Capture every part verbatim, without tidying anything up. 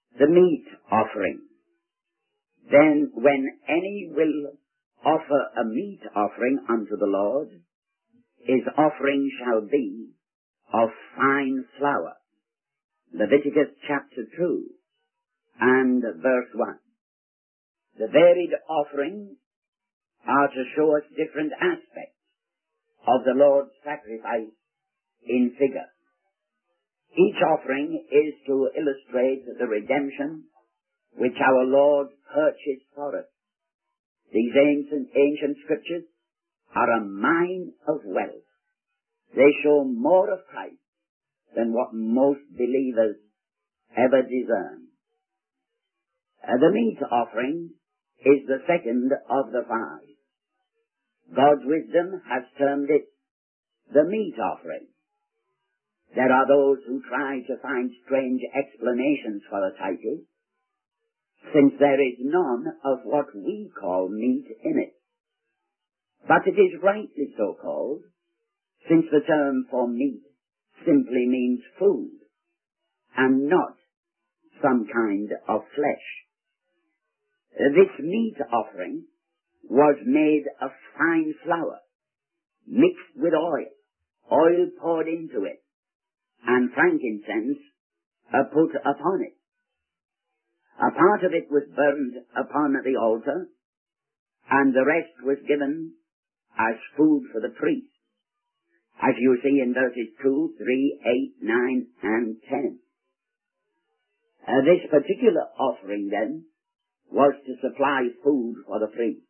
the meat offering. Then when any will offer a meat offering unto the Lord, his offering shall be of fine flour. Leviticus chapter two and verse one. The varied offerings are to show us different aspects of the Lord's sacrifice in figure. Each offering is to illustrate the redemption which our Lord purchased for us. These ancient, ancient scriptures are a mine of wealth. They show more of Christ than what most believers ever discern. Uh, the meat offering is the second of the five. God's wisdom has termed it the meat offering. There are those who try to find strange explanations for the title, since there is none of what we call meat in it. But it is rightly so called, since the term for meat simply means food, and not some kind of flesh. This meat offering was made of fine flour, mixed with oil, oil poured into it, and frankincense uh, put upon it. A part of it was burned upon the altar, and the rest was given as food for the priest, as you see in verses two, three, eight, nine, and ten. Uh, this particular offering, then, was to supply food for the priest.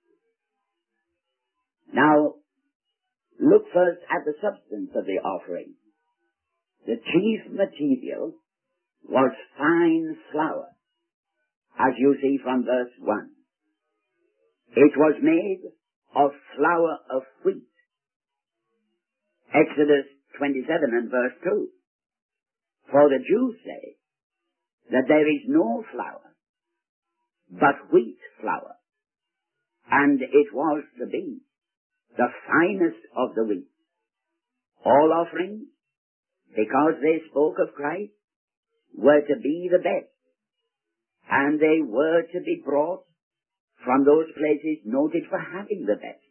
Now, look first at the substance of the offering. The chief material was fine flour, as you see from verse one. It was made of flour of wheat. Exodus twenty-seven and verse two. For the Jews say that there is no flour but wheat flour, and it was to be the finest of the wheat. All offerings, because they spoke of Christ, were to be the best, and they were to be brought from those places noted for having the best.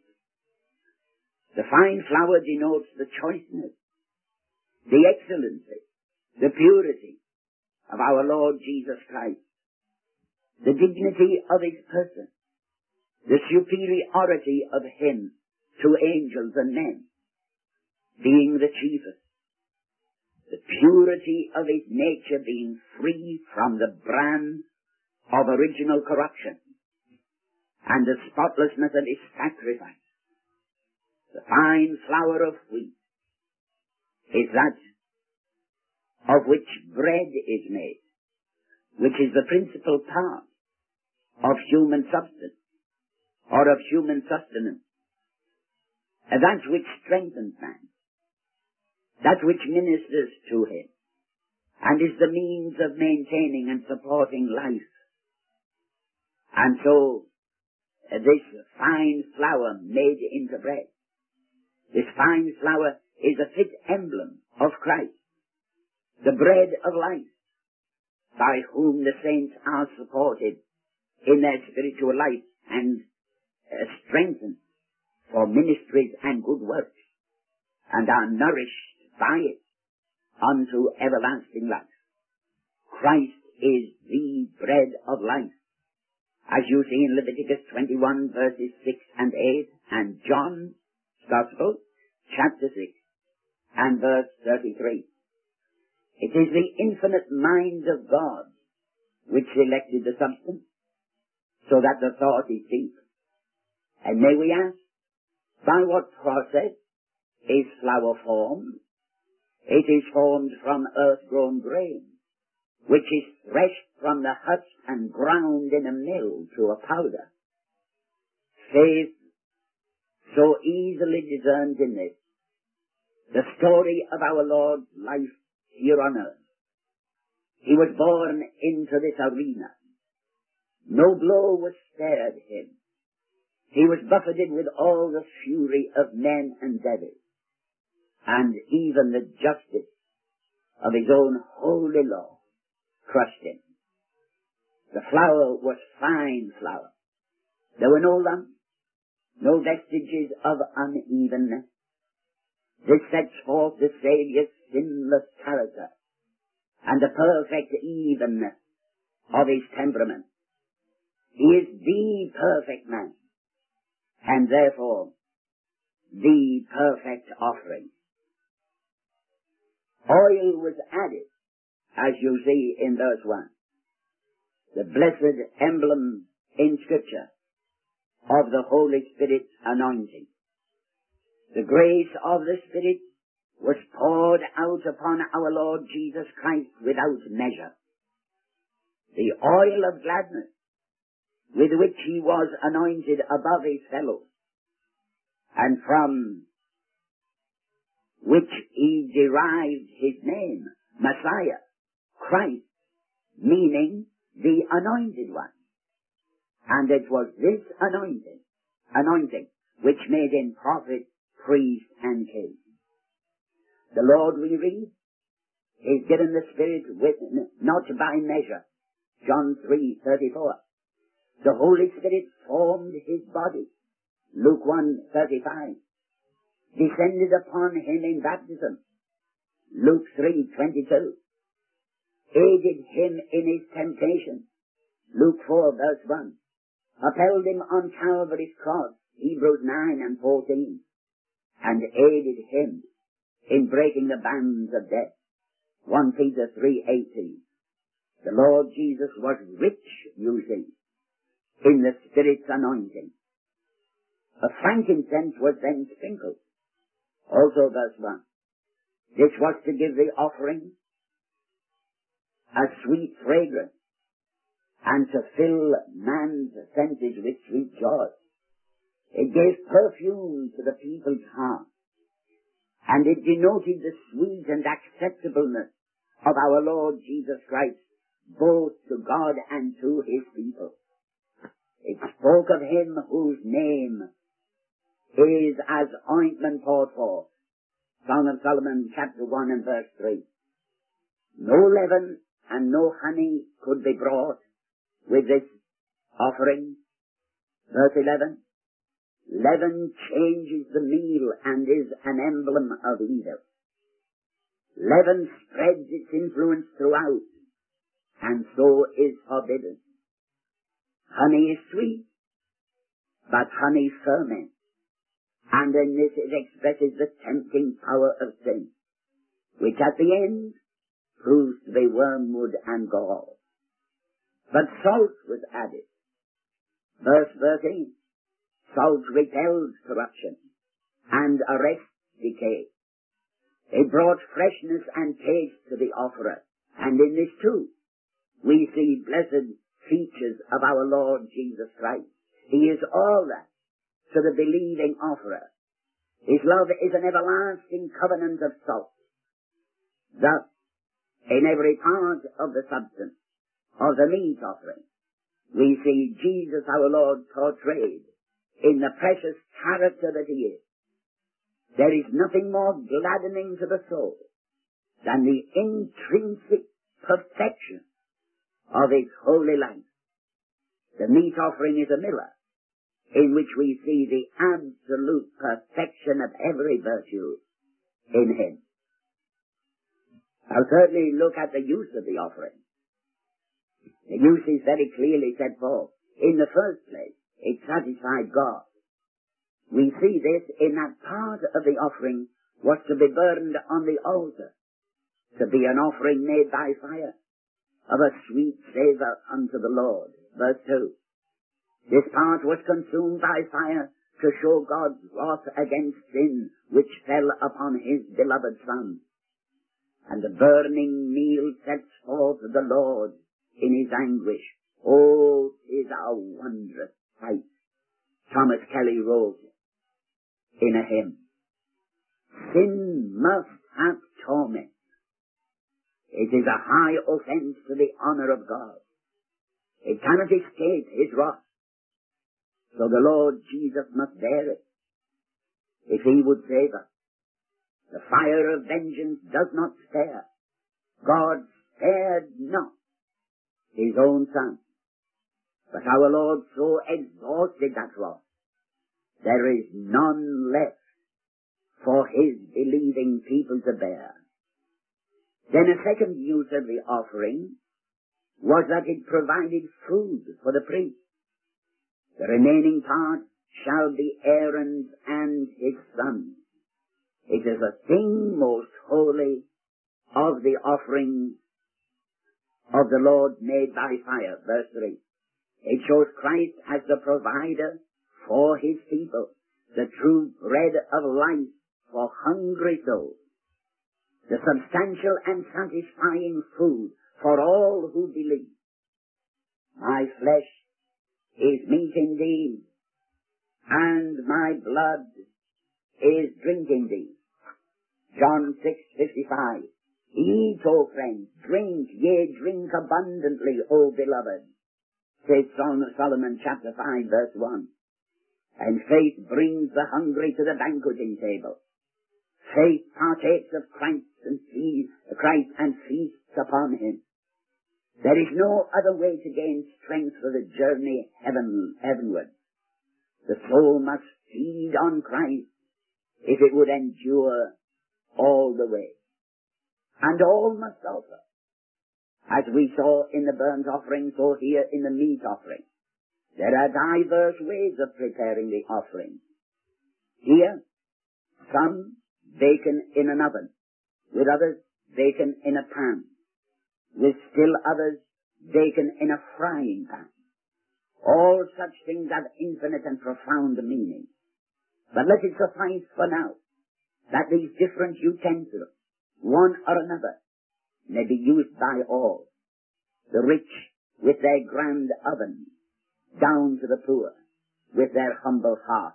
The fine flour denotes the choiceness, the excellency, the purity of our Lord Jesus Christ, the dignity of his person, the superiority of him to angels and men, being the chiefest, the purity of his nature being free from the brand of original corruption, and the spotlessness of his sacrifice. The fine flour of wheat is that of which bread is made, which is the principal part of human substance, or of human sustenance, and that which strengthens man, that which ministers to him, and is the means of maintaining and supporting life. And so, uh, this fine flour made into bread, this fine flour is a fit emblem of Christ, the bread of life, by whom the saints are supported in their spiritual life and uh, strengthened for ministries and good works, and are nourished by it unto everlasting life. Christ is the bread of life, as you see in Leviticus twenty-one verses six and eight, and John's Gospel, chapter six, and verse thirty-three. It is the infinite mind of God which selected the substance, so that the thought is deep. And may we ask, by what process is flour formed? It is formed from earth-grown grain, which is threshed from the husk and ground in a mill to a powder. Faith so easily discerns in this the story of our Lord's life here on earth. He was born into this arena. No blow was spared him. He was buffeted with all the fury of men and devils, and even the justice of his own holy law crushed him. The flour was fine flour. There were no lumps, no vestiges of unevenness. This sets forth the Saviour's sinless character and the perfect evenness of his temperament. He is the perfect man, and therefore the perfect offering. Oil was added, as you see in verse one, the blessed emblem in Scripture of the Holy Spirit's anointing. The grace of the Spirit was poured out upon our Lord Jesus Christ without measure. The oil of gladness with which he was anointed above his fellows, and from which he derived his name, Messiah, Christ, meaning the anointed one. And it was this anointing, anointing which made him prophet, priest, and king. The Lord, we read, is given the Spirit with, not by measure. John three thirty-four. The Holy Spirit formed his body. Luke one thirty-five. Descended upon him in baptism. Luke three twenty-two. Aided him in his temptation. Luke four verse one. Upheld him on Calvary's cross. Hebrews nine and fourteen. And aided him in breaking the bands of death. First Peter three eighteen. The Lord Jesus was rich, you see, in the Spirit's anointing. A frankincense was then sprinkled. Also verse one. This was to give the offering a sweet fragrance and to fill man's senses with sweet joy. It gave perfume to the people's heart, and it denoted the sweet and acceptableness of our Lord Jesus Christ, both to God and to his people. It spoke of him whose name is as ointment poured forth. Song of Solomon chapter one and verse three. No leaven and no honey could be brought with this offering. Verse eleven. Leaven changes the meal and is an emblem of evil. Leaven spreads its influence throughout, and so is forbidden. Honey is sweet, but honey ferments, and in this it expresses the tempting power of sin, which at the end proves to be wormwood and gall. But salt was added. Verse thirteen. Salt repels corruption and arrests decay. It brought freshness and taste to the offerer, and in this too we see blessed features of our Lord Jesus Christ. He is all that to the believing offerer. His love is an everlasting covenant of salt. Thus, in every part of the substance of the meat offering, we see Jesus our Lord portrayed in the precious character that he is. There is nothing more gladdening to the soul than the intrinsic perfection of his holy life. The meat offering is a mirror in which we see the absolute perfection of every virtue in him. Now thirdly, look at the use of the offering. The use is very clearly set forth. In the first place, it satisfied God. We see this in that part of the offering was to be burned on the altar, to be an offering made by fire, of a sweet savour unto the Lord. Verse two. This part was consumed by fire to show God's wrath against sin, which fell upon his beloved Son. And the burning meal sets forth the Lord in his anguish. Oh, 'tis a wondrous sight. Thomas Kelly wrote in a hymn, sin must have torment. It is a high offence to the honour of God. It cannot escape his wrath. So the Lord Jesus must bear it, if he would save us. The fire of vengeance does not spare. God spared not his own Son. But our Lord so exhausted that wrath, there is none left for his believing people to bear. Then a second use of the offering was that it provided food for the priest. The remaining part shall be Aaron's and his sons. It is a thing most holy of the offering of the Lord made by fire. Verse three. It shows Christ as the provider for his people, the true bread of life for hungry souls, the substantial and satisfying food for all who believe. My flesh is meat indeed, and my blood is drink indeed. John six fifty-five. Eat, O friends, drink, yea, drink abundantly, O beloved, says Solomon chapter five, verse one. And faith brings the hungry to the banqueting table. Faith partakes of Christ and feasts, Christ and feasts upon him. There is no other way to gain strength for the journey heaven, heavenward. The soul must feed on Christ if it would endure all the way. And all must offer. As we saw in the burnt offering, so here in the meat offering. There are diverse ways of preparing the offering. Here, some bacon in an oven, with others bacon in a pan, with still others bacon in a frying pan. All such things have infinite and profound meaning. But let it suffice for now that these different utensils, one or another, may be used by all. The rich with their grand ovens, down to the poor with their humble hearts.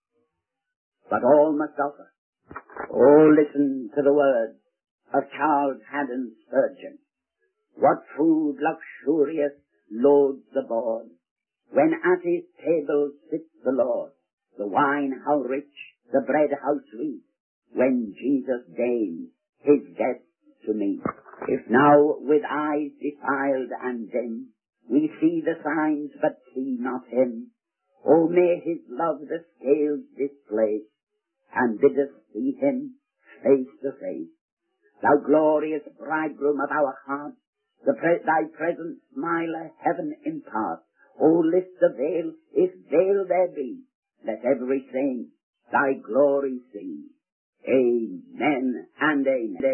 But all must offer. Oh, listen to the words of Charles Haddon Spurgeon. What food luxurious loads the board, when at his table sits the Lord. The wine how rich, the bread how sweet, when Jesus deigns his guests to meet. If now with eyes defiled and dim, we see the signs but see not him, oh, may his love the scales displace, and bid us see him face to face. Thou glorious bridegroom of our hearts, the pre- thy present smile a heaven impart. O lift the veil, if veil there be, let every saint thy glory see. Amen and amen.